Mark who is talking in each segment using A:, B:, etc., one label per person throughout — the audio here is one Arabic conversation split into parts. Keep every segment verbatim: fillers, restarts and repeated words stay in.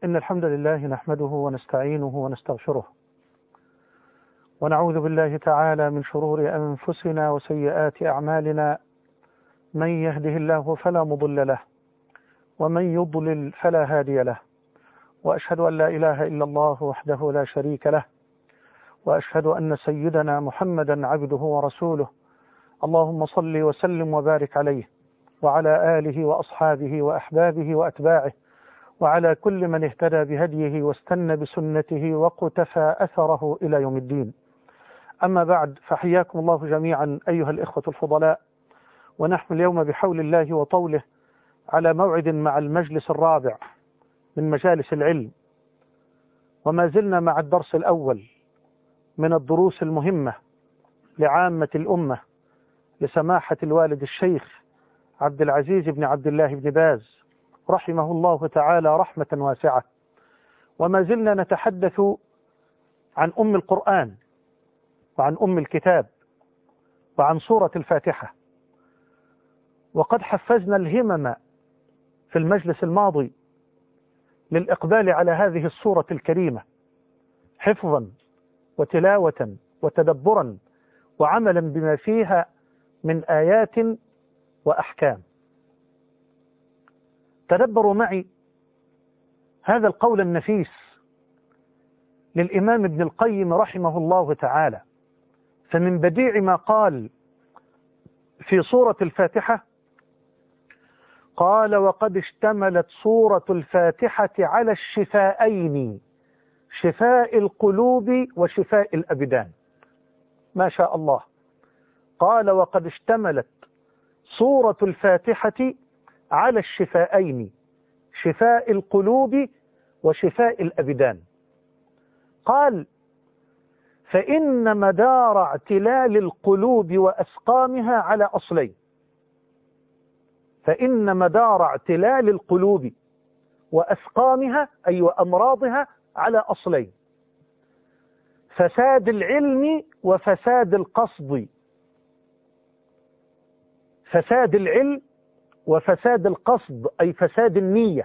A: إن الحمد لله نحمده ونستعينه ونستغفره ونعوذ بالله تعالى من شرور أنفسنا وسيئات أعمالنا. من يهده الله فلا مضل له ومن يضلل فلا هادي له، وأشهد أن لا إله إلا الله وحده لا شريك له، وأشهد أن سيدنا محمدا عبده ورسوله. اللهم صل وسلم وبارك عليه وعلى آله وأصحابه وأحبابه وأتباعه وعلى كل من اهتدى بهديه واستنى بسنته وقتفى أثره إلى يوم الدين. أما بعد، فحياكم الله جميعا أيها الإخوة الفضلاء، ونحن اليوم بحول الله وطوله على موعد مع المجلس الرابع من مجالس العلم، وما زلنا مع الدرس الأول من الدروس المهمة لعامة الأمة لسماحة الوالد الشيخ عبد العزيز بن عبد الله بن باز رحمه الله تعالى رحمة واسعة. وما زلنا نتحدث عن أم القرآن وعن أم الكتاب وعن سورة الفاتحة، وقد حفزنا الهمم في المجلس الماضي للإقبال على هذه السورة الكريمة حفظا وتلاوة وتدبرا وعملا بما فيها من آيات وأحكام. تدبروا معي هذا القول النفيس للإمام ابن القيم رحمه الله تعالى، فمن بديع ما قال في سورة الفاتحة قال: وقد اشتملت سورة الفاتحة على الشفاءين، شفاء القلوب وشفاء الأبدان. ما شاء الله. قال: وقد اشتملت سورة الفاتحة على الشفاءين، شفاء القلوب وشفاء الأبدان. قال: فإن مدار اعتلال القلوب وأسقامها على أصلين. فإن مدار اعتلال القلوب وأسقامها أي وأمراضها على أصلين: فساد العلم وفساد القصد. فساد العلم وفساد القصد أي فساد النية.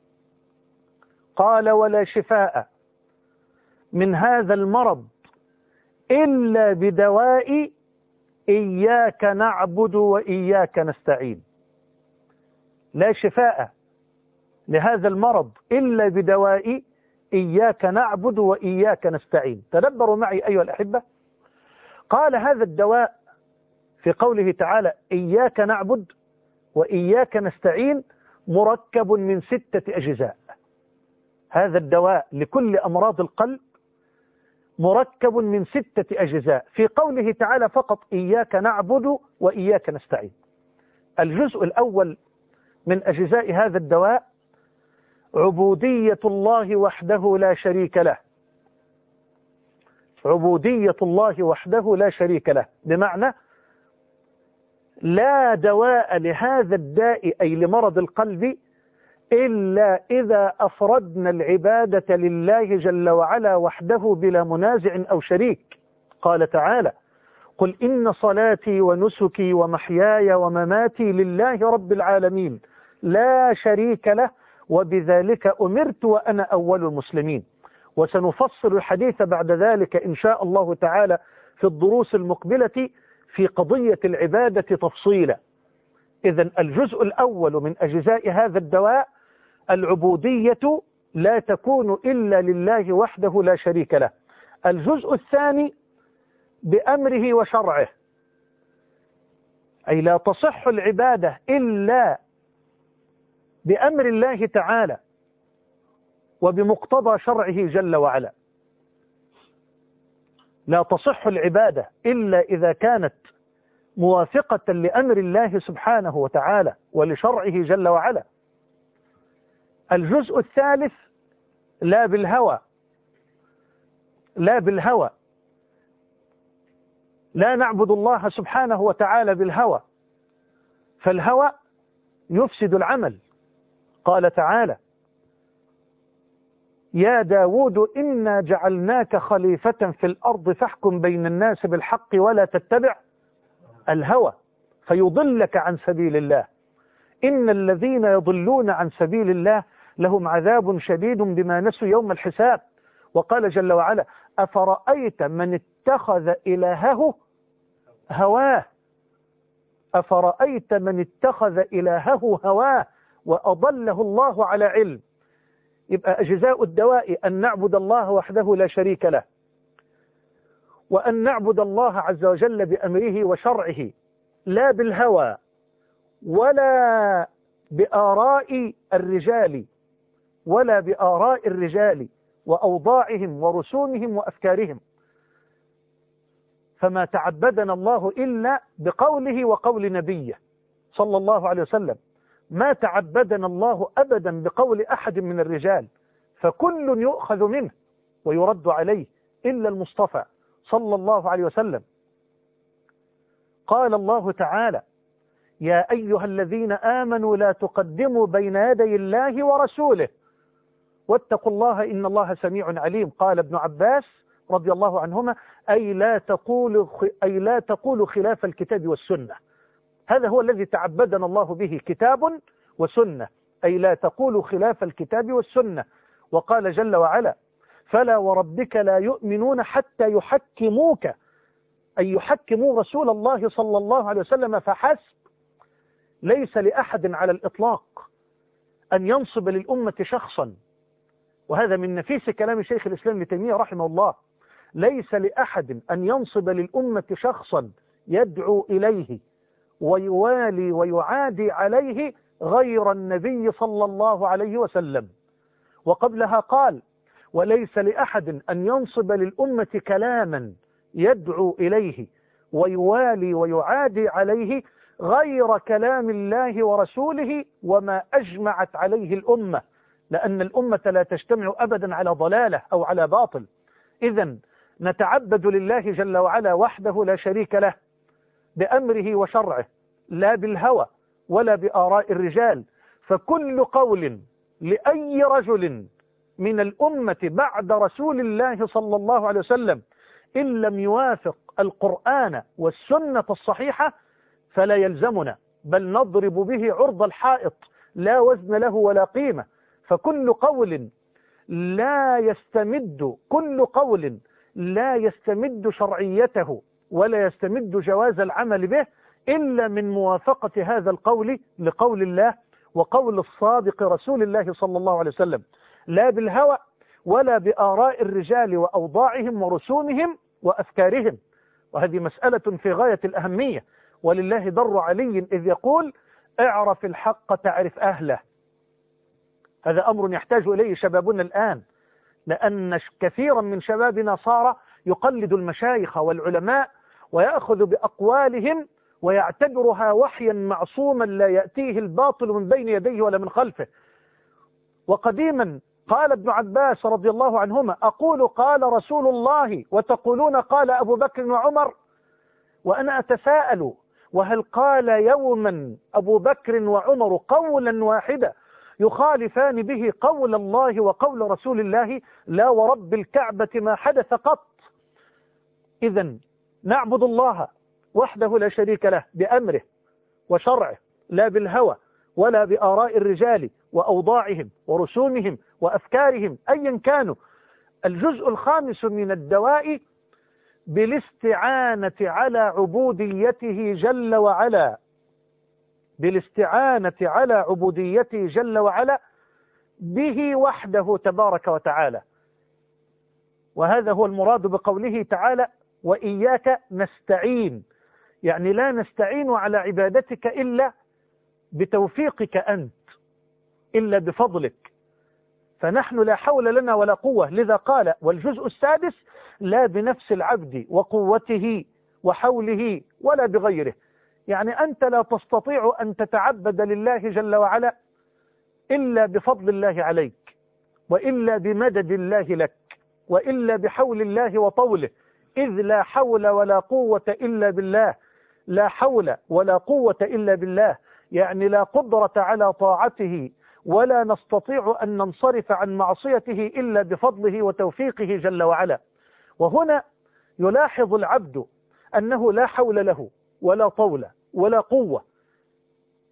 A: قال: ولا شفاء من هذا المرض إلا بدواء إياك نعبد وإياك نستعين. لا شفاء لهذا المرض إلا بدواء إياك نعبد وإياك نستعين. تدبروا معي أيها الأحبة. قال: هذا الدواء في قوله تعالى إياك نعبد وإياك نستعين مركب من ستة أجزاء. هذا الدواء لكل أمراض القلب مركب من ستة أجزاء. في قوله تعالى فقط إياك نعبد وإياك نستعين. الجزء الأول من أجزاء هذا الدواء عبودية الله وحده لا شريك له. عبودية الله وحده لا شريك له، بمعنى لا دواء لهذا الداء أي لمرض القلب إلا إذا أفردنا العبادة لله جل وعلا وحده بلا منازع أو شريك. قال تعالى: قل إن صلاتي ونسكي ومحياي ومماتي لله رب العالمين لا شريك له وبذلك أمرت وأنا أول المسلمين. وسنفصل الحديث بعد ذلك إن شاء الله تعالى في الدروس المقبلة في قضية العبادة تفصيلا. إذن الجزء الأول من أجزاء هذا الدواء العبودية لا تكون إلا لله وحده لا شريك له. الجزء الثاني بأمره وشرعه، أي لا تصح العبادة إلا بأمر الله تعالى وبمقتضى شرعه جل وعلا. لا تصح العبادة إلا إذا كانت موافقة لأمر الله سبحانه وتعالى ولشرعه جل وعلا. الجزء الثالث لا بالهوى، لا بالهوى، لا نعبد الله سبحانه وتعالى بالهوى، فالهوى يفسد العمل. قال تعالى: يا داود إنا جعلناك خليفة في الأرض فاحكم بين الناس بالحق ولا تتبع الهوى فيضلك عن سبيل الله. إن الذين يضلون عن سبيل الله لهم عذاب شديد بما نسوا يوم الحساب. وقال جل وعلا: أفرأيت من اتخذ إلهه هواه أفرأيت من اتخذ إلهه هواه وأضله الله على علم. يبقى أجزاء الدواء أن نعبد الله وحده لا شريك له، وأن نعبد الله عز وجل بأمره وشرعه، لا بالهوى ولا بآراء الرجال ولا بآراء الرجال وأوضاعهم ورسومهم وأفكارهم. فما تعبدنا الله إلا بقوله وقول نبيه صلى الله عليه وسلم. ما تعبدنا الله أبدا بقول أحد من الرجال، فكل يؤخذ منه ويرد عليه إلا المصطفى صلى الله عليه وسلم. قال الله تعالى: يا أيها الذين آمنوا لا تقدموا بين يدي الله ورسوله واتقوا الله إن الله سميع عليم. قال ابن عباس رضي الله عنهما: أي لا تقولوا أي لا تقولوا خلاف الكتاب والسنة. هذا هو الذي تعبدنا الله به، كتاب وسنة، أي لا تقولوا خلاف الكتاب والسنة. وقال جل وعلا: فلا وربك لا يؤمنون حتى يحكموك، أي يحكموا رسول الله صلى الله عليه وسلم فحسب. ليس لأحد على الإطلاق أن ينصب للأمة شخصا، وهذا من نفيس كلام شيخ الإسلام ابن تيمية رحمه الله. ليس لأحد أن ينصب للأمة شخصا يدعو إليه ويوالي ويعادي عليه غير النبي صلى الله عليه وسلم. وقبلها قال: وليس لأحد أن ينصب للأمة كلاما يدعو إليه ويوالي ويعادي عليه غير كلام الله ورسوله وما أجمعت عليه الأمة، لأن الأمة لا تجتمع أبدا على ضلالة أو على باطل. إذن نتعبد لله جل وعلا وحده لا شريك له بأمره وشرعه، لا بالهوى ولا بآراء الرجال. فكل قول لأي رجل من الأمة بعد رسول الله صلى الله عليه وسلم إن لم يوافق القرآن والسنة الصحيحة فلا يلزمنا، بل نضرب به عرض الحائط، لا وزن له ولا قيمة. فكل قول لا يستمد كل قول لا يستمد شرعيته ولا يستمد جواز العمل به إلا من موافقة هذا القول لقول الله وقول الصادق رسول الله صلى الله عليه وسلم، لا بالهوى ولا بآراء الرجال وأوضاعهم ورسومهم وأفكارهم. وهذه مسألة في غاية الأهمية، ولله در علي إذ يقول: اعرف الحق تعرف أهله. هذا أمر يحتاج إليه شبابنا الآن، لأن كثيرا من شبابنا صار يقلد المشايخ والعلماء ويأخذ بأقوالهم ويعتبرها وحيا معصوما لا يأتيه الباطل من بين يديه ولا من خلفه. وقديما قال ابن عباس رضي الله عنهما: أقول قال رسول الله وتقولون قال أبو بكر وعمر. وأنا أتساءل: وهل قال يوما أبو بكر وعمر قولا واحدا يخالفان به قول الله وقول رسول الله؟ لا ورب الكعبة ما حدث قط. إذن نعبد الله وحده لا شريك له بأمره وشرعه، لا بالهوى ولا بآراء الرجال وأوضاعهم ورسومهم وأفكارهم أيا كانوا. الجزء الخامس من الدواء بالاستعانة على عبوديته جل وعلا، بالاستعانة على عبوديته جل وعلا به وحده تبارك وتعالى. وهذا هو المراد بقوله تعالى: وإياك نستعين، يعني لا نستعين على عبادتك إلا بتوفيقك أنت، إلا بفضلك. فنحن لا حول لنا ولا قوة. لذا قال: والجزء السادس: لا بنفس العبد وقوته وحوله ولا بغيره. يعني أنت لا تستطيع أن تتعبد لله جل وعلا إلا بفضل الله عليك، وإلا بمدد الله لك، وإلا بحول الله وطوله، إذ لا حول ولا قوة إلا بالله. لا حول ولا قوة إلا بالله، يعني لا قدرة على طاعته ولا نستطيع أن ننصرف عن معصيته إلا بفضله وتوفيقه جل وعلا. وهنا يلاحظ العبد أنه لا حول له ولا طول ولا قوة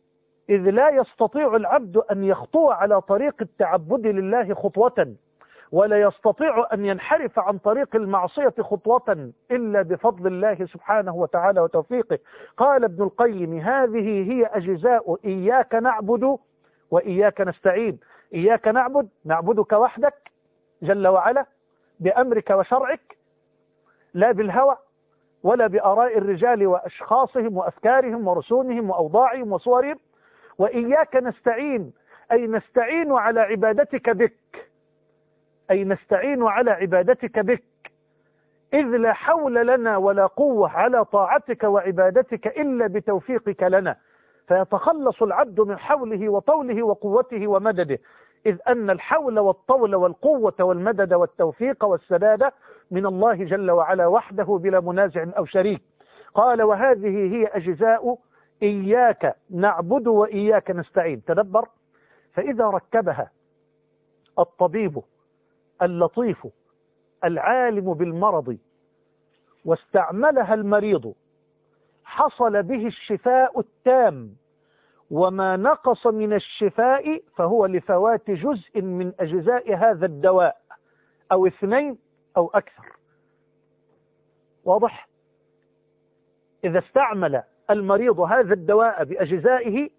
A: إذ لا يستطيع العبد أن يخطو على طريق التعبد لله خطوة، ولا يستطيع أن ينحرف عن طريق المعصية خطوة إلا بفضل الله سبحانه وتعالى وتوفيقه. قال ابن القيم: هذه هي أجزاء إياك نعبد وإياك نستعين. إياك نعبد، نعبدك وحدك جل وعلا بأمرك وشرعك، لا بالهوى ولا بآراء الرجال وأشخاصهم وأفكارهم ورسومهم وأوضاعهم وصورهم. وإياك نستعين، أي نستعين على عبادتك بك، أي نستعين على عبادتك بك، إذ لا حول لنا ولا قوة على طاعتك وعبادتك إلا بتوفيقك لنا. فيتخلص العبد من حوله وطوله وقوته ومدده، إذ أن الحول والطول والقوة والمدد والتوفيق والسداد من الله جل وعلا وحده بلا منازع أو شريك. قال: وهذه هي أجزاء إياك نعبد وإياك نستعين. تدبر، فإذا ركبها الطبيب اللطيف العالم بالمرض واستعملها المريض حصل به الشفاء التام، وما نقص من الشفاء فهو لفوات جزء من أجزاء هذا الدواء أو اثنين أو أكثر. واضح؟ إذا استعمل المريض هذا الدواء بأجزائه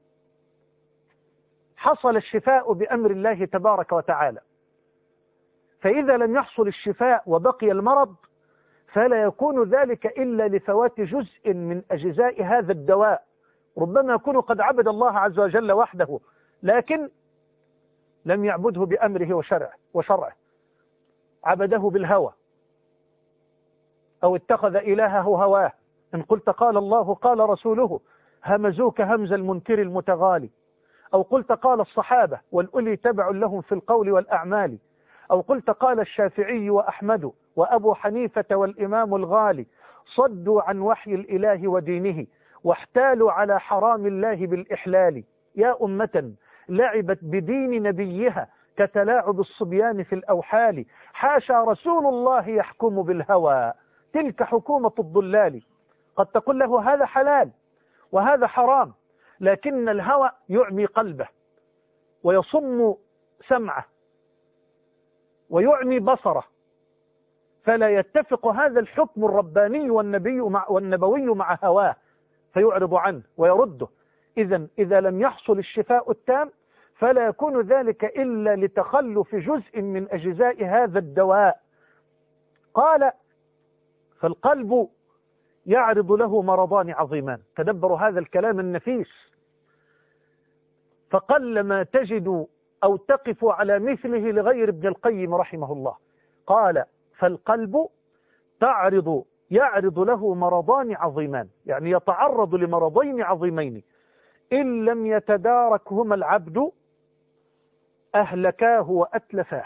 A: حصل الشفاء بأمر الله تبارك وتعالى. فإذا لم يحصل الشفاء وبقي المرض فلا يكون ذلك إلا لفوات جزء من أجزاء هذا الدواء. ربما يكون قد عبد الله عز وجل وحده لكن لم يعبده بأمره وشرعه وشرعه، عبده بالهوى أو اتخذ إلهه هواه. إن قلت قال الله قال رسوله همزوك همز المنكر المتغالي، أو قلت قال الصحابة والأولي تبع لهم في القول والأعمال، أو قلت قال الشافعي وأحمد وأبو حنيفة والإمام الغالي، صدوا عن وحي الإله ودينه واحتالوا على حرام الله بالإحلال. يا أمة لعبت بدين نبيها كتلاعب الصبيان في الأوحال، حاشا رسول الله يحكم بالهوى تلك حكومة الضلال. قد تقول له هذا حلال وهذا حرام، لكن الهوى يعمي قلبه ويصم سمعه ويعمي بصره، فلا يتفق هذا الحكم الرباني والنبي مع والنبوي مع هواه فيعرض عنه ويرده. إذن إذا لم يحصل الشفاء التام فلا يكون ذلك إلا لتخلف جزء من أجزاء هذا الدواء. قال: فالقلب يعرض له مرضان عظيمان. تدبروا هذا الكلام النفيس، فقل ما تجد أو تقف على مثله لغير ابن القيم رحمه الله. قال: فالقلب تعرض يعرض له مرضان عظيمان، يعني يتعرض لمرضين عظيمين إن لم يتداركهما العبد أهلكاه وأتلفاه.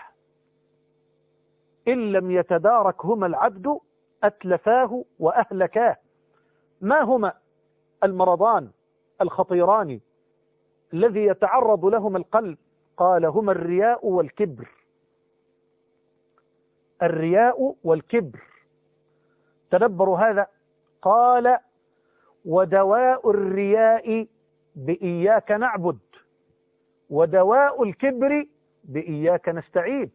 A: إن لم يتداركهما العبد أتلفاه وأهلكاه. ما هما المرضان الخطيران الذي يتعرض لهما القلب؟ قال: هما الرياء والكبر. الرياء والكبر. تدبروا هذا. قال: ودواء الرياء بإياك نعبد، ودواء الكبر بإياك نستعين.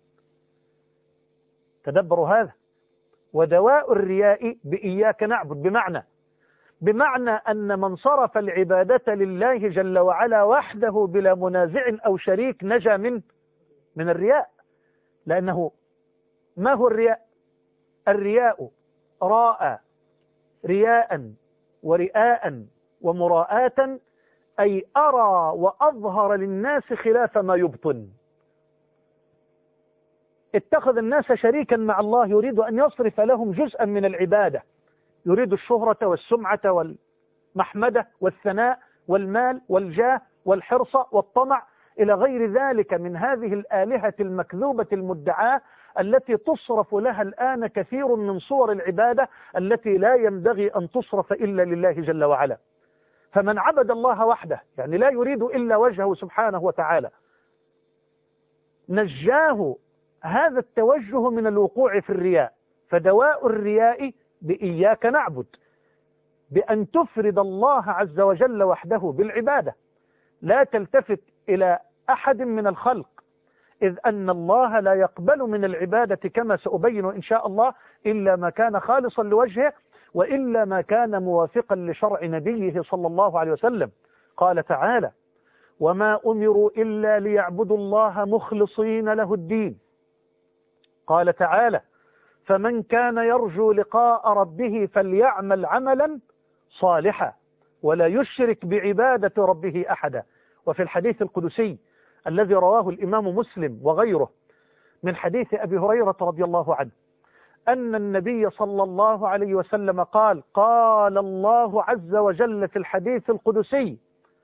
A: تدبروا هذا. ودواء الرياء بإياك نعبد، بمعنى بمعنى أن من صرف العبادة لله جل وعلا وحده بلا منازع أو شريك نجا من من الرياء. لأنه ما هو الرياء؟ الرياء راء رياء ورئاء ومراءة، أي أرى وأظهر للناس خلاف ما يبطن. اتخذ الناس شريكا مع الله، يريد أن يصرف لهم جزءا من العبادة، يريد الشهرة والسمعة والمحمدة والثناء والمال والجاه والحرص والطمع إلى غير ذلك من هذه الآلهة المكذوبة المدعاة التي تصرف لها الآن كثير من صور العبادة التي لا ينبغي أن تصرف إلا لله جل وعلا. فمن عبد الله وحده، يعني لا يريد إلا وجهه سبحانه وتعالى، نجاه هذا التوجه من الوقوع في الرياء. فدواء الرياء بإياك نعبد، بأن تفرد الله عز وجل وحده بالعبادة، لا تلتفت إلى أحد من الخلق، إذ أن الله لا يقبل من العبادة كما سأبين إن شاء الله إلا ما كان خالصا لوجهه، وإلا ما كان موافقا لشرع نبيه صلى الله عليه وسلم. قال تعالى: وما أمروا إلا ليعبدوا الله مخلصين له الدين. قال تعالى: فمن كان يرجو لقاء ربه فليعمل عملا صالحا ولا يشرك بعبادة ربه أحدا. وفي الحديث القدسي الذي رواه الإمام مسلم وغيره من حديث أبي هريرة رضي الله عنه أن النبي صلى الله عليه وسلم قال: قال الله عز وجل في الحديث القدسي: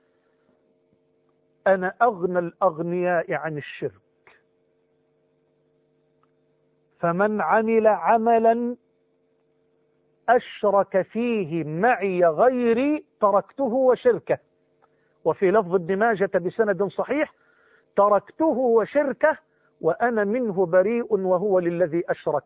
A: أنا أغنى الأغنياء عن الشرك، فمن عمل عملا أشرك فيه معي غيري تركته وشركه. وفي لفظ ابن ماجة بسند صحيح: تركته وشركه وأنا منه بريء وهو للذي أشرك.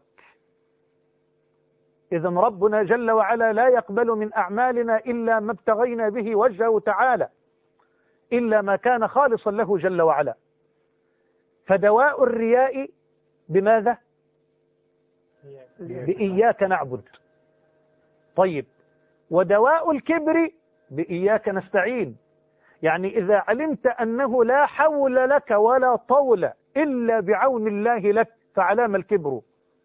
A: إذن ربنا جل وعلا لا يقبل من أعمالنا إلا ما ابتغينا به وجهه تعالى، إلا ما كان خالصا له جل وعلا. فدواء الرياء بماذا؟ بإياك نعبد. طيب، ودواء الكبر بإياك نستعين. يعني إذا علمت أنه لا حول لك ولا طول إلا بعون الله لك فعلام الكبر؟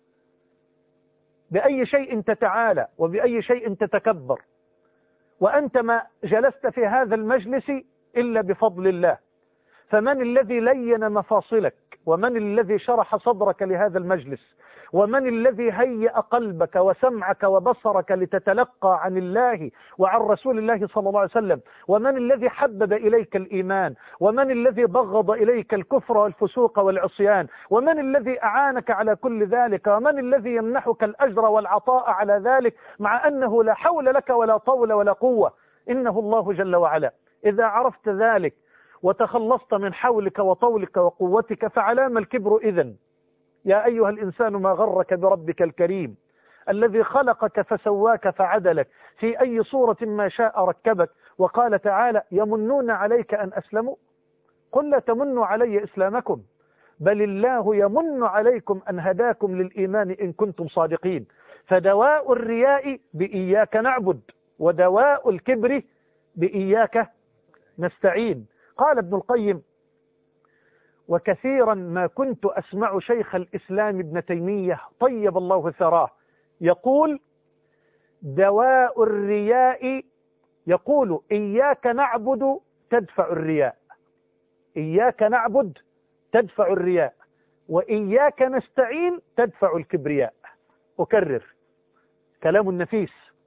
A: بأي شيء تتعالى وبأي شيء تتكبر وأنت ما جلست في هذا المجلس إلا بفضل الله؟ فمن الذي لين مفاصلك؟ ومن الذي شرح صدرك لهذا المجلس؟ ومن الذي هيأ قلبك وسمعك وبصرك لتتلقى عن الله وعن رسول الله صلى الله عليه وسلم؟ ومن الذي حبب إليك الإيمان؟ ومن الذي بغض إليك الكفر والفسوق والعصيان؟ ومن الذي أعانك على كل ذلك؟ ومن الذي يمنحك الأجر والعطاء على ذلك مع أنه لا حول لك ولا طول ولا قوة؟ إنه الله جل وعلا. إذا عرفت ذلك وتخلصت من حولك وطولك وقوتك فعلام الكبر إذن؟ يا أيها الإنسان ما غرك بربك الكريم الذي خلقك فسواك فعدلك في أي صورة ما شاء ركبك. وقال تعالى: يمنون عليك أن أسلموا، قل لا تمنوا علي إسلامكم بل الله يمن عليكم أن هداكم للإيمان إن كنتم صادقين. فدواء الرياء بإياك نعبد، ودواء الكبر بإياك نستعين. قال ابن القيم: وكثيرا ما كنت أسمع شيخ الإسلام ابن تيمية طيب الله ثراه يقول: دواء الرياء، يقول: إياك نعبد تدفع الرياء، إياك نعبد تدفع الرياء، وإياك نستعين تدفع الكبرياء. أكرر كلام النفيس: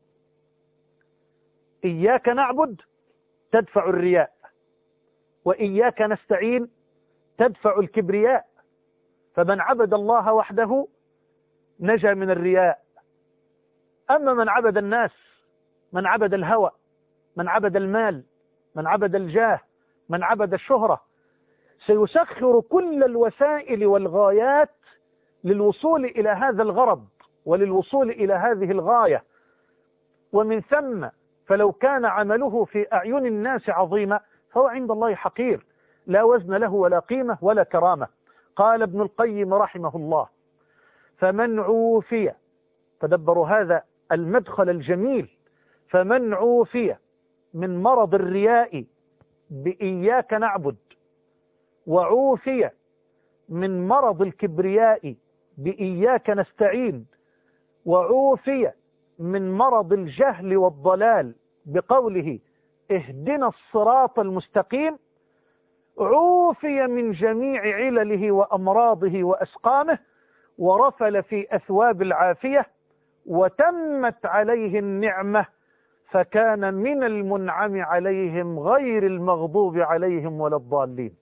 A: إياك نعبد تدفع الرياء، وإياك نستعين تدفع الكبرياء. فمن عبد الله وحده نجا من الرياء. أما من عبد الناس، من عبد الهوى، من عبد المال، من عبد الجاه، من عبد الشهرة، سيسخر كل الوسائل والغايات للوصول إلى هذا الغرض وللوصول إلى هذه الغاية. ومن ثم فلو كان عمله في أعين الناس عظيما فهو عند الله حقير، لا وزن له ولا قيمة ولا كرامة. قال ابن القيم رحمه الله: فمن عوفي، تدبروا هذا المدخل الجميل، فمن عوفي من مرض الرياء بإياك نعبد، وعوفي من مرض الكبرياء بإياك نستعين، وعوفي من مرض الجهل والضلال بقوله اهدنا الصراط المستقيم، عوفي من جميع علله وأمراضه وأسقامه، ورفل في أثواب العافية، وتمت عليه النعمة، فكان من المنعم عليهم غير المغضوب عليهم ولا الضالين.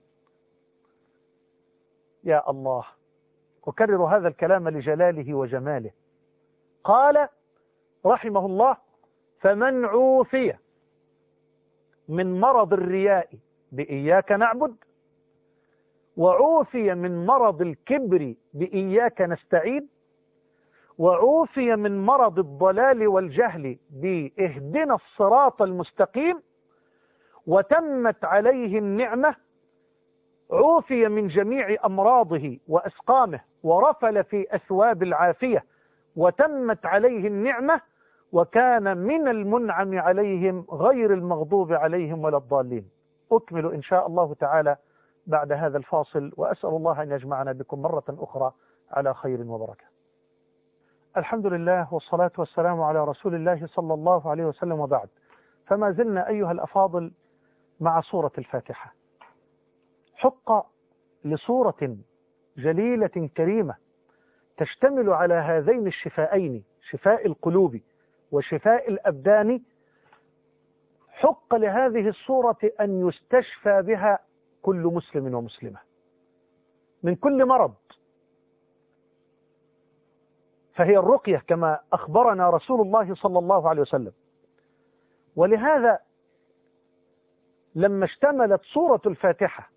A: يا الله، أكرر هذا الكلام لجلاله وجماله. قال رحمه الله: فمن عوفي من مرض الرياء بإياك نعبد، وعوفي من مرض الكبر بإياك نستعين، وعوفي من مرض الضلال والجهل بإهدنا الصراط المستقيم، وتمت عليه النعمة، عوفي من جميع أمراضه وأسقامه، ورفل في أثواب العافية، وتمت عليه النعمة، وكان من المنعم عليهم غير المغضوب عليهم ولا الضالين. أكمل إن شاء الله تعالى بعد هذا الفاصل، وأسأل الله أن يجمعنا بكم مرة أخرى على خير وبركة. الحمد لله والصلاة والسلام على رسول الله صلى الله عليه وسلم، وبعد. فما زلنا أيها الأفاضل مع سورة الفاتحة. حق لسورة جليلة كريمة تشتمل على هذين الشفاءين، شفاء القلوب وشفاء الأبدان. حق لهذه السورة أن يستشفى بها كل مسلم ومسلمة من كل مرض، فهي الرقية كما أخبرنا رسول الله صلى الله عليه وسلم. ولهذا لما اشتملت سورة الفاتحة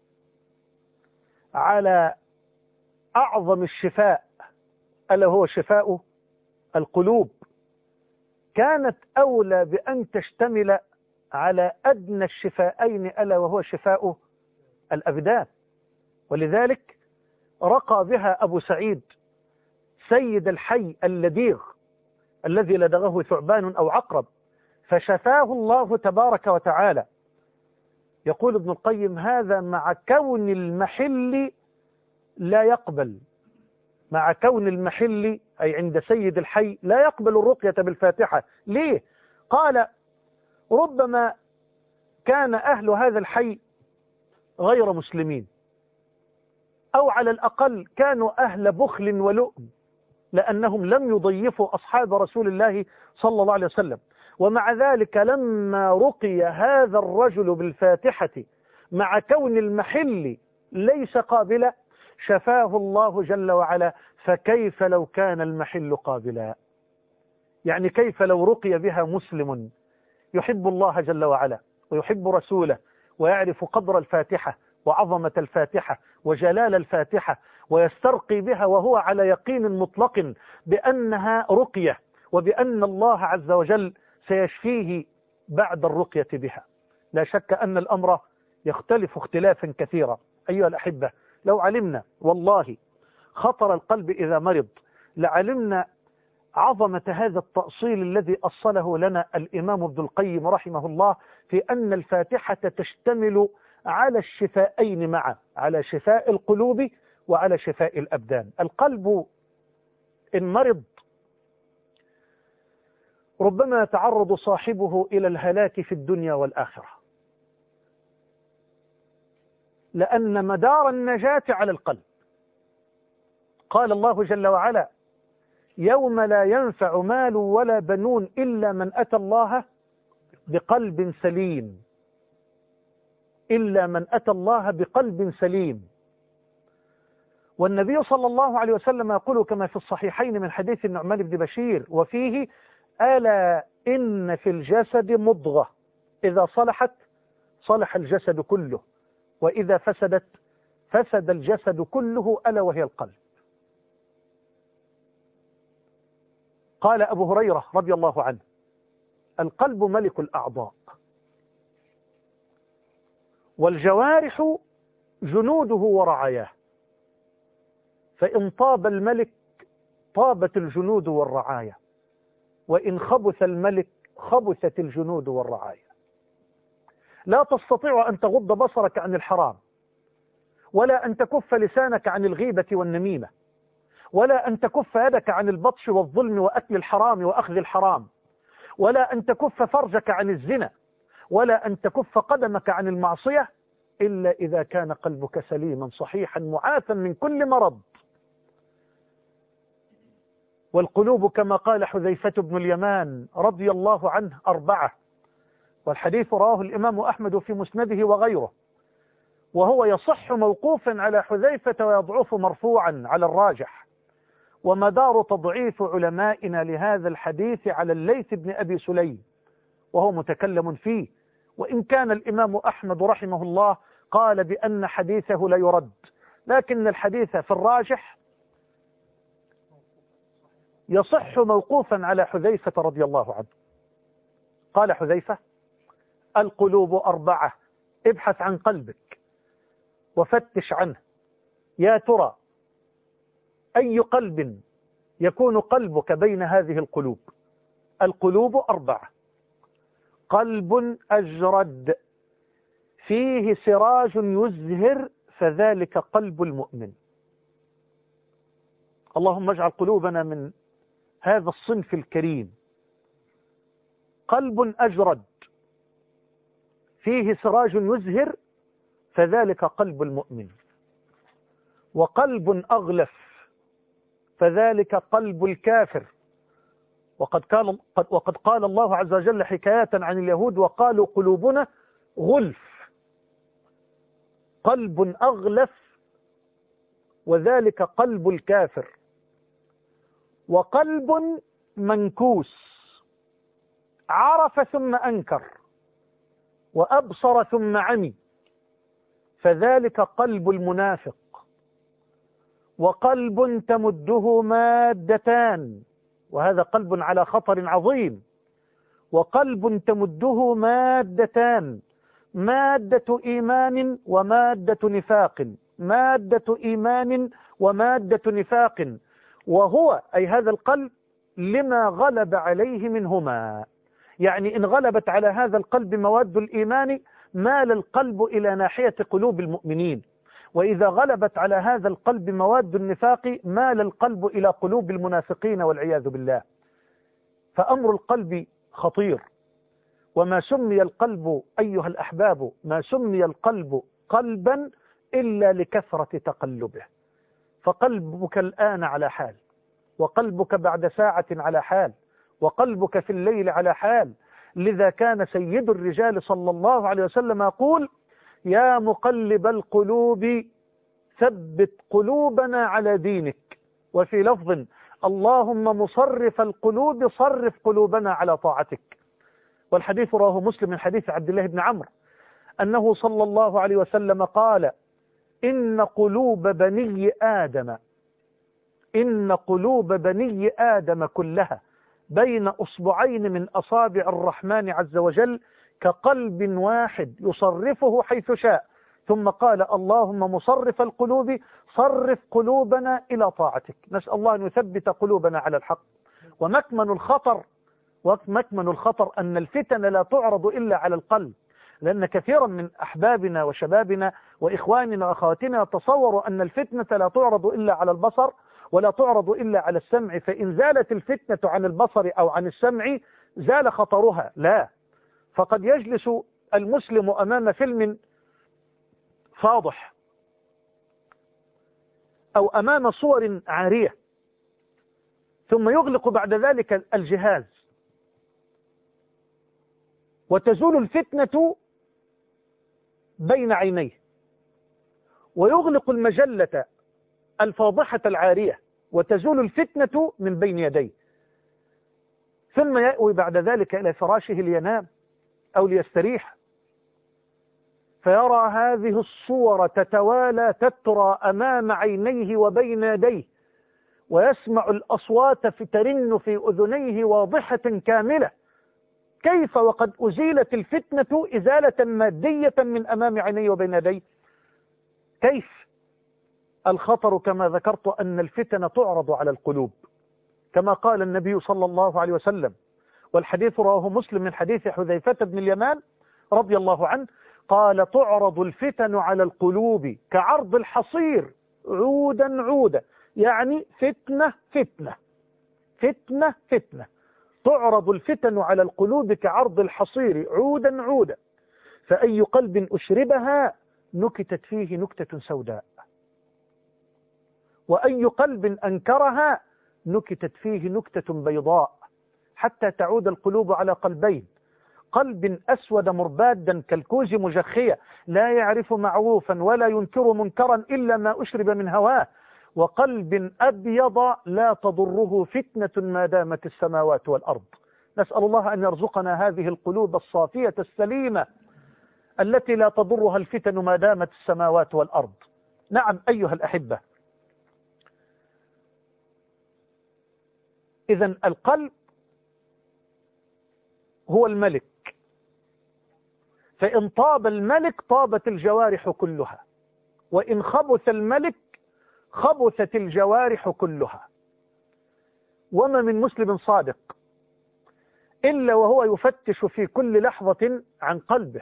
A: على أعظم الشفاء ألا هو شفاء القلوب، كانت أولى بأن تشتمل على أدنى الشفاءين ألا وهو شفاء الأبدان. ولذلك رقى بها أبو سعيد سيد الحي اللديغ الذي لدغه ثعبان أو عقرب فشفاه الله تبارك وتعالى. يقول ابن القيم: هذا مع كون المحل لا يقبل، مع كون المحل أي عند سيد الحي لا يقبل الرقية بالفاتحة. ليه؟ قال: ربما كان أهل هذا الحي غير مسلمين، أو على الأقل كانوا أهل بخل ولؤم، لأنهم لم يضيفوا أصحاب رسول الله صلى الله عليه وسلم. ومع ذلك لما رقي هذا الرجل بالفاتحة مع كون المحل ليس قابلا، شفاه الله جل وعلا. فكيف لو كان المحل قابلا؟ يعني كيف لو رقي بها مسلم يحب الله جل وعلا ويحب رسوله ويعرف قدر الفاتحة وعظمة الفاتحة وجلال الفاتحة، ويسترقي بها وهو على يقين مطلق بأنها رقية، وبأن الله عز وجل سيشفيه بعد الرقية بها. لا شك أن الأمر يختلف اختلافا كثيرا. أيها الأحبة، لو علمنا والله خطر القلب إذا مرض لعلمنا عظمة هذا التأصيل الذي أصله لنا الإمام ابن القيم رحمه الله في أن الفاتحة تشتمل على الشفاءين معا، على شفاء القلوب وعلى شفاء الأبدان. القلب إن مرض ربما يتعرض صاحبه إلى الهلاك في الدنيا والآخرة، لأن مدار النجاة على القلب. قال الله جل وعلا: يوم لا ينفع مال ولا بنون إلا من أتى الله بقلب سليم، إلا من أتى الله بقلب سليم. والنبي صلى الله عليه وسلم يقول كما في الصحيحين من حديث النعمان بن بشير وفيه: ألا إن في الجسد مضغة إذا صلحت صلح الجسد كله، وإذا فسدت فسد الجسد كله، ألا وهي القلب. قال أبو هريرة رضي الله عنه: القلب ملك الأعضاء، والجوارح جنوده ورعاياه، فإن طاب الملك طابت الجنود والرعايا، وإن خبث الملك خبثت الجنود والرعايا. لا تستطيع أن تغض بصرك عن الحرام، ولا أن تكف لسانك عن الغيبة والنميمة، ولا أن تكف يدك عن البطش والظلم وأكل الحرام وأخذ الحرام، ولا أن تكف فرجك عن الزنا، ولا أن تكف قدمك عن المعصية، إلا إذا كان قلبك سليما صحيحا معافا من كل مرض. والقلوب كما قال حذيفة بن اليمان رضي الله عنه أربعة، والحديث رواه الإمام أحمد في مسنده وغيره، وهو يصح موقوفا على حذيفة ويضعف مرفوعا على الراجح. ومدار تضعيف علمائنا لهذا الحديث على الليث بن أبي سليم، وهو متكلم فيه، وإن كان الإمام أحمد رحمه الله قال بأن حديثه لا يرد، لكن الحديث في الراجح يصح موقوفا على حذيفة رضي الله عنه. قال حذيفة: القلوب أربعة. ابحث عن قلبك وفتش عنه، يا ترى أي قلب يكون قلبك بين هذه القلوب؟ القلوب أربعة: قلب أجرد فيه سراج يزهر فذلك قلب المؤمن. اللهم اجعل قلوبنا من هذا الصنف الكريم. قلب أجرد فيه سراج يزهر فذلك قلب المؤمن. وقلب أغلف فذلك قلب الكافر. وقد قال, وقد قال الله عز وجل حكاية عن اليهود: وقالوا قلوبنا غلف. قلب أغلف وذلك قلب الكافر. وقلب منكوس عرف ثم أنكر وأبصر ثم عمي فذلك قلب المنافق. وقلب تمده مادتان، وهذا قلب على خطر عظيم. وقلب تمده مادتان: مادة إيمان ومادة نفاق، مادة إيمان ومادة نفاق، وهو أي هذا القلب لما غلب عليه منهما. يعني إن غلبت على هذا القلب مواد الإيمان مال القلب إلى ناحية قلوب المؤمنين، وإذا غلبت على هذا القلب مواد النفاق مال القلب إلى قلوب المنافقين والعياذ بالله. فأمر القلب خطير. وما سمي القلب أيها الأحباب، ما سمي القلب قلبا إلا لكثرة تقلبه. فقلبك الآن على حال، وقلبك بعد ساعة على حال، وقلبك في الليل على حال. لذا كان سيد الرجال صلى الله عليه وسلم يقول: يا مقلب القلوب ثبت قلوبنا على دينك. وفي لفظ: اللهم مصرف القلوب صرف قلوبنا على طاعتك. والحديث رواه مسلم من حديث عبد الله بن عمرو أنه صلى الله عليه وسلم قال: إن قلوب بني آدم إن قلوب بني آدم كلها بين أصبعين من أصابع الرحمن عز وجل كقلب واحد يصرفه حيث شاء. ثم قال: اللهم مصرف القلوب صرف قلوبنا إلى طاعتك. نسأل الله أن يثبت قلوبنا على الحق. ومكمن الخطر ومكمن الخطر أن الفتن لا تعرض إلا على القلب، لأن كثيرا من أحبابنا وشبابنا وإخواننا وأخواتنا يتصوروا أن الفتنة لا تعرض إلا على البصر ولا تعرض إلا على السمع، فإن زالت الفتنة عن البصر أو عن السمع زال خطرها. لا، فقد يجلس المسلم أمام فيلم فاضح أو أمام صور عارية، ثم يغلق بعد ذلك الجهاز وتزول الفتنة بين عينيه، ويغلق المجلة الفاضحة العارية وتزول الفتنة من بين يديه، ثم يأوي بعد ذلك إلى فراشه لينام أو ليستريح، فيرى هذه الصور تتوالى تترى أمام عينيه وبين يديه، ويسمع الأصوات ترن في أذنيه واضحة كاملة. كيف وقد أزيلت الفتنة إزالة مادية من أمام عينيه وبين يديه؟ كيف؟ الخطر كما ذكرت أن الفتن تعرض على القلوب، كما قال النبي صلى الله عليه وسلم، والحديث رواه مسلم من حديث حذيفة بن اليمان رضي الله عنه قال: تعرض الفتن على القلوب كعرض الحصير عودا عودا. يعني فتنة فتنة فتنة فتنة. تعرض الفتن على القلوب كعرض الحصير عودا عودا، فأي قلب أشربها نكتت فيه نكتة سوداء، وأي قلب أنكرها نكتت فيه نكتة بيضاء، حتى تعود القلوب على قلبين: قلب أسود مربادا كالكوز مجخية لا يعرف معروفا ولا ينكر منكرا إلا ما أشرب من هواه، وقلب أبيض لا تضره فتنة ما دامت السماوات والأرض. نسأل الله أن يرزقنا هذه القلوب الصافية السليمة التي لا تضرها الفتن ما دامت السماوات والأرض. نعم أيها الأحبة، إذن القلب هو الملك فإن طاب الملك طابت الجوارح كلها، وإن خبث الملك خبثت الجوارح كلها. وما من مسلم صادق إلا وهو يفتش في كل لحظة عن قلبه.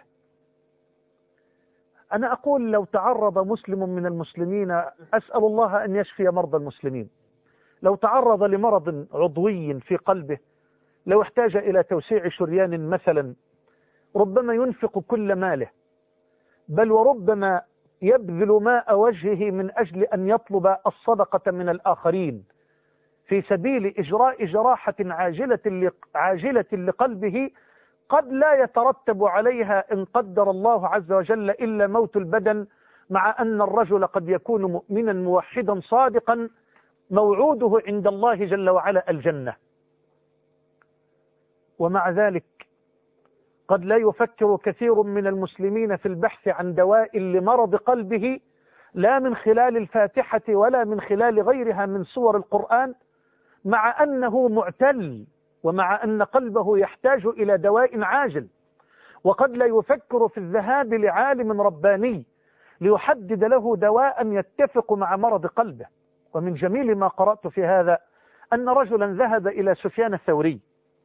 A: أنا أقول لو تعرض مسلم من المسلمين، أسأل الله أن يشفي مرضى المسلمين، لو تعرض لمرض عضوي في قلبه، لو احتاج إلى توسيع شريان مثلا، ربما ينفق كل ماله، بل وربما يبذل ماء وجهه من أجل أن يطلب الصدقة من الآخرين في سبيل إجراء جراحة عاجلة عاجلة لقلبه قد لا يترتب عليها إن قدر الله عز وجل إلا موت البدن، مع أن الرجل قد يكون مؤمنا موحدا صادقا موعوده عند الله جل وعلا الجنة. ومع ذلك قد لا يفكر كثير من المسلمين في البحث عن دواء لمرض قلبه، لا من خلال الفاتحة ولا من خلال غيرها من سور القرآن، مع أنه معتل ومع أن قلبه يحتاج إلى دواء عاجل. وقد لا يفكر في الذهاب لعالم رباني ليحدد له دواء يتفق مع مرض قلبه. ومن جميل ما قرأت في هذا أن رجلا ذهب إلى سفيان الثوري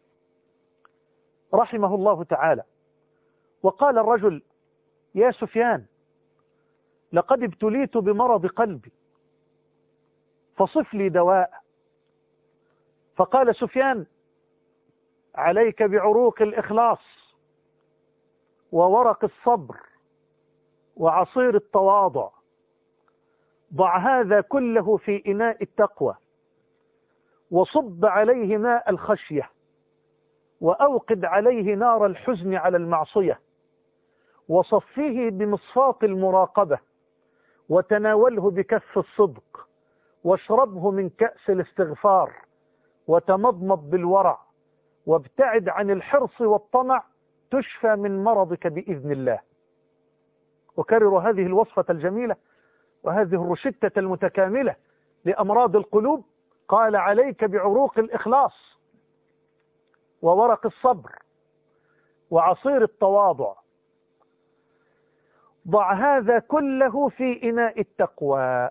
A: رحمه الله تعالى، وقال الرجل: يا سفيان، لقد ابتليت بمرض قلبي، فصف لي دواء. فقال سفيان: عليك بعروق الإخلاص وورق الصبر وعصير التواضع، ضع هذا كله في إناء التقوى، وصب عليه ماء الخشية، وأوقد عليه نار الحزن على المعصية، وصفه بمصفاة المراقبة، وتناوله بكف الصدق، واشربه من كأس الاستغفار، وتمضمض بالورع، وابتعد عن الحرص والطمع، تشفى من مرضك بإذن الله. وكرر هذه الوصفة الجميلة وهذه الروشتة المتكاملة لأمراض القلوب. قال: عليك بعروق الإخلاص وورق الصبر وعصير التواضع، ضع هذا كله في إناء التقوى،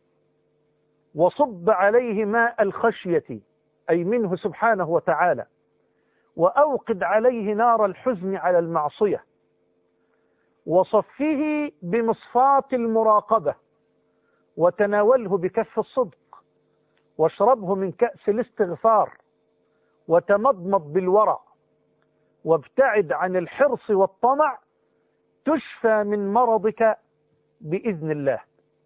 A: وصب عليه ماء الخشية أي منه سبحانه وتعالى، وأوقد عليه نار الحزن على المعصية، وصفه بمصفاة المراقبة، وتناوله بكف الصدق، واشربه من كأس الاستغفار، وتمضمض بالورع، وابتعد عن الحرص والطمع، تشفى من مرضك بإذن الله.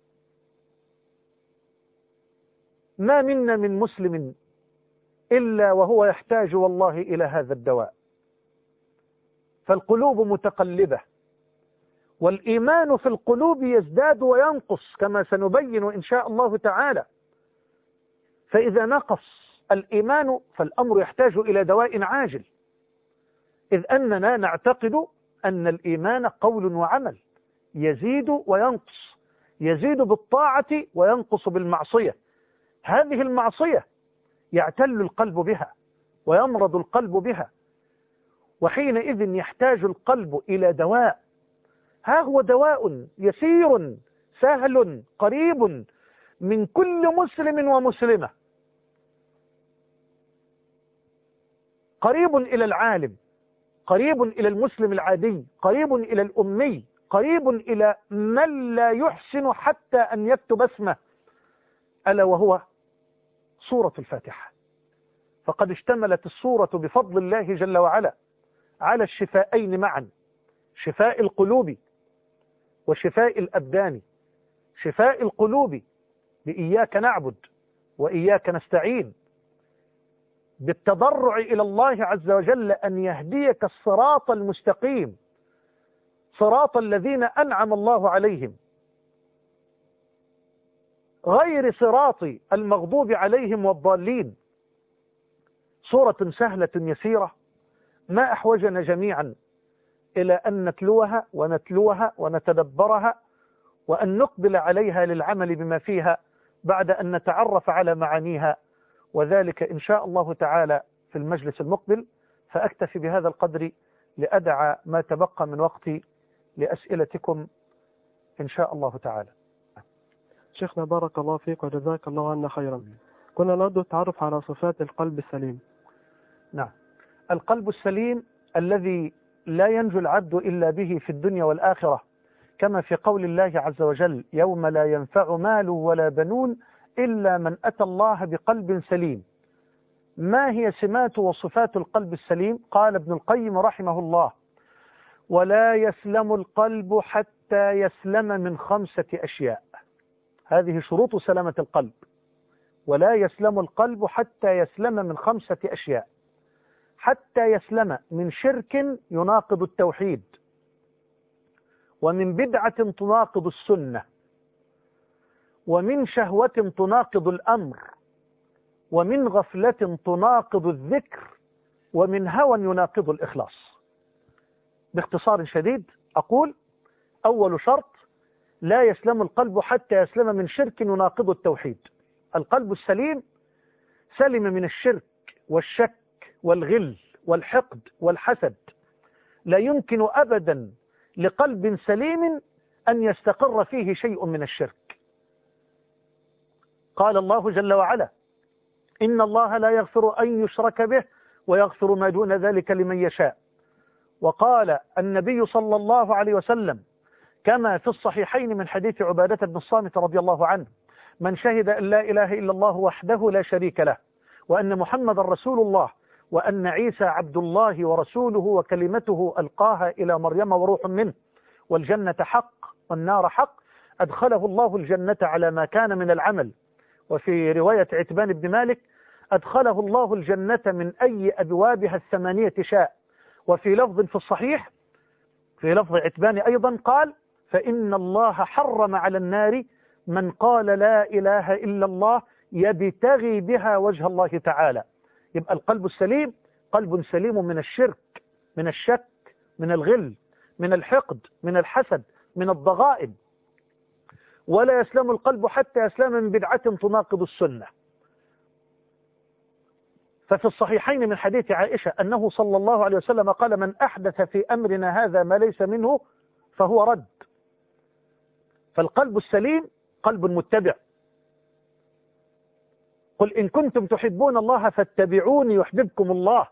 A: ما منا من مسلم إلا وهو يحتاج والله إلى هذا الدواء. فالقلوب متقلبة، والإيمان في القلوب يزداد وينقص كما سنبين إن شاء الله تعالى. فإذا نقص الإيمان فالأمر يحتاج إلى دواء عاجل، إذ أننا نعتقد أن الإيمان قول وعمل، يزيد وينقص، يزيد بالطاعة وينقص بالمعصية. هذه المعصية يعتل القلب بها ويمرض القلب بها، وحينئذ يحتاج القلب إلى دواء. ها هو دواء يسير سهل قريب من كل مسلم ومسلمة، قريب إلى العالم، قريب إلى المسلم العادي، قريب إلى الأمي، قريب إلى من لا يحسن حتى أن يكتب اسمه، ألا وهو سورة الفاتحة. فقد اشتملت السورة بفضل الله جل وعلا على الشفائين معا، شفاء القلوب وشفاء الأبدان. شفاء القلوب بإياك نعبد وإياك نستعين، بالتضرع إلى الله عز وجل أن يهديك الصراط المستقيم، صراط الذين أنعم الله عليهم، غير صراط المغضوب عليهم والضالين. سورة سهلة يسيرة ما أحوجنا جميعا إلى أن نتلوها ونتلوها ونتدبرها، وأن نقبل عليها للعمل بما فيها بعد أن نتعرف على معانيها، وذلك إن شاء الله تعالى في المجلس المقبل. فأكتفي بهذا القدر لأدع ما تبقى من وقتي لأسئلتكم إن شاء الله تعالى.
B: شيخنا بارك الله فيك وجزاك الله عنا خيرا. كنا نود التعرف على صفات القلب السليم.
A: نعم، القلب السليم الذي لا ينجو العبد إلا به في الدنيا والآخرة، كما في قول الله عز وجل: يوم لا ينفع مال ولا بنون إلا من أتى الله بقلب سليم. ما هي سمات وصفات القلب السليم؟ قال ابن القيم رحمه الله: ولا يسلم القلب حتى يسلم من خمسة أشياء. هذه شروط سلامة القلب. ولا يسلم القلب حتى يسلم من خمسة أشياء: حتى يسلم من شرك يناقض التوحيد، ومن بدعة تناقض السنة، ومن شهوة تناقض الأمر، ومن غفلة تناقض الذكر، ومن هوى يناقض الإخلاص. باختصار شديد أقول: أول شرط: لا يسلم القلب حتى يسلم من شرك يناقض التوحيد. القلب السليم سلم من الشرك والشك والغل والحقد والحسد. لا يمكن أبدا لقلب سليم أن يستقر فيه شيء من الشرك. قال الله جل وعلا: إن الله لا يغفر أن يشرك به ويغفر ما دون ذلك لمن يشاء. وقال النبي صلى الله عليه وسلم كما في الصحيحين من حديث عبادة بن الصامت رضي الله عنه: من شهد أن لا إله إلا الله وحده لا شريك له، وأن محمد رسول الله، وأن عيسى عبد الله ورسوله وكلمته ألقاها إلى مريم وروح منه، والجنة حق والنار حق، أدخله الله الجنة على ما كان من العمل. وفي رواية عتبان بن مالك: أدخله الله الجنة من أي أبوابها الثمانية شاء. وفي لفظ في الصحيح في لفظ عتبان أيضا قال: فإن الله حرم على النار من قال لا إله إلا الله يبتغي بها وجه الله تعالى. يبقى القلب السليم قلب سليم من الشرك، من الشك، من الغل، من الحقد، من الحسد، من الضغائن. ولا يسلم القلب حتى يسلم من بدعة تناقض السنة. ففي الصحيحين من حديث عائشة أنه صلى الله عليه وسلم قال: من أحدث في أمرنا هذا ما ليس منه فهو رد. فالقلب السليم قلب متبع. قل إن كنتم تحبون الله فاتبعوني يحببكم الله.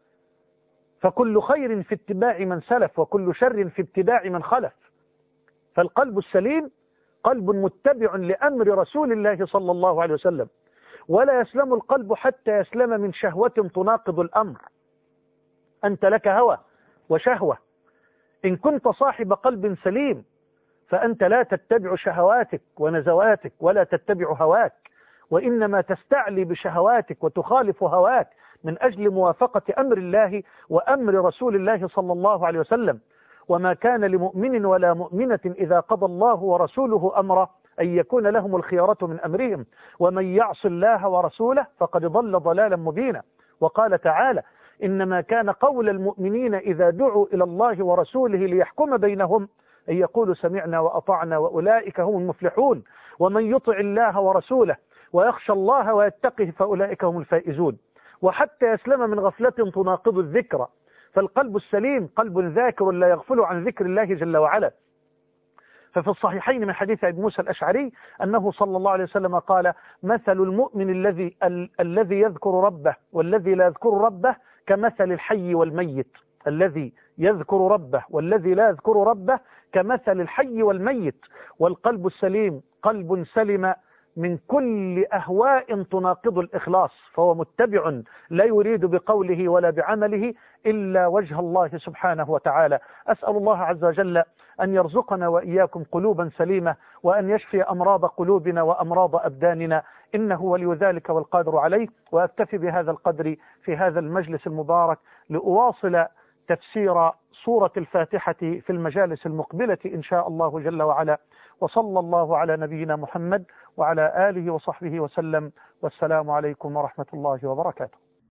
A: فكل خير في اتباع من سلف، وكل شر في ابتداع من خلف. فالقلب السليم قلب متبع لأمر رسول الله صلى الله عليه وسلم. ولا يسلم القلب حتى يسلم من شهوة تناقض الأمر. أنت لك هوى وشهوة. إن كنت صاحب قلب سليم فأنت لا تتبع شهواتك ونزواتك، ولا تتبع هواك، وإنما تستعلي بشهواتك وتخالف هواك من أجل موافقة أمر الله وأمر رسول الله صلى الله عليه وسلم. وما كان لمؤمن ولا مؤمنة إذا قضى الله ورسوله أمرا أن يكون لهم الخيارة من أمرهم، ومن يعص الله ورسوله فقد ضل ضلالا مبينا. وقال تعالى: إنما كان قول المؤمنين إذا دعوا إلى الله ورسوله ليحكم بينهم أن يقولوا سمعنا وأطعنا وأولئك هم المفلحون، ومن يطع الله ورسوله ويخشى الله ويتقه فأولئك هم الفائزون. وحتى يسلم من غفلة تناقض الذكر. فالقلب السليم قلب ذاكر لا يغفل عن ذكر الله جل وعلا. ففي الصحيحين من حديث أبي موسى الأشعري أنه صلى الله عليه وسلم قال: مثل المؤمن الذي ال الذي يذكر ربه والذي لا يذكر ربه كمثل الحي والميت. الذي يذكر ربه والذي لا يذكر ربه كمثل الحي والميت. والقلب السليم قلب سلم من كل أهواء تناقض الإخلاص، فهو متبع لا يريد بقوله ولا بعمله إلا وجه الله سبحانه وتعالى. أسأل الله عز وجل أن يرزقنا وإياكم قلوبا سليمة، وأن يشفي أمراض قلوبنا وأمراض أبداننا، إنه ولي ذلك والقادر عليه. وأكتفي بهذا القدر في هذا المجلس المبارك لأواصل تفسير سورة الفاتحة في المجالس المقبلة إن شاء الله جل وعلا. وصلى الله على نبينا محمد وعلى آله وصحبه وسلم، والسلام عليكم ورحمة الله وبركاته.